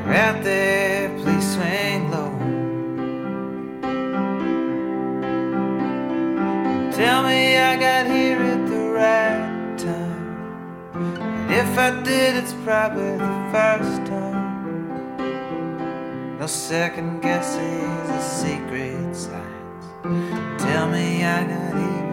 out there, please swing low. Tell me I got here at the right time, and if I did, it's probably the first time. No second guesses or secret signs. Tell me I got here